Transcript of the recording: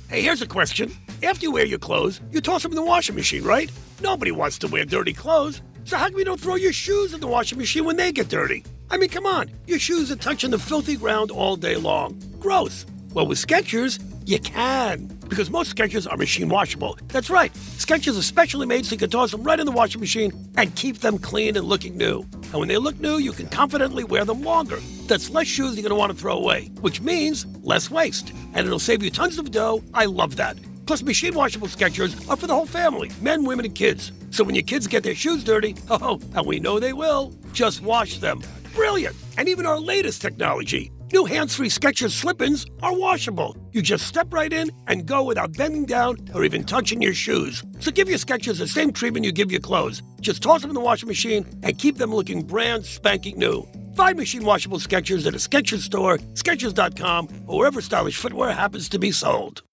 Hey, here's a question. After you wear your clothes, you toss them in the washing machine, right? Nobody wants to wear dirty clothes. So how come you don't throw your shoes in the washing machine when they get dirty? I mean, come on. Your shoes are touching the filthy ground all day long. Gross. Well, with Skechers, you can. Because most Skechers are machine washable. That's right. Skechers are specially made so you can toss them right in the washing machine and keep them clean and looking new. And when they look new, you can confidently wear them longer. That's less shoes you're going to want to throw away, which means less waste. And it'll save you tons of dough. I love that. Plus, machine washable Skechers are for the whole family, men, women, and kids. So when your kids get their shoes dirty, and we know they will, just wash them. Brilliant. And even our latest technology, new hands-free Skechers slip-ins are washable. You just step right in and go without bending down or even touching your shoes. So give your Skechers the same treatment you give your clothes. Just toss them in the washing machine and keep them looking brand spanking new. Find machine washable Skechers at a Skechers store, Skechers.com, or wherever stylish footwear happens to be sold.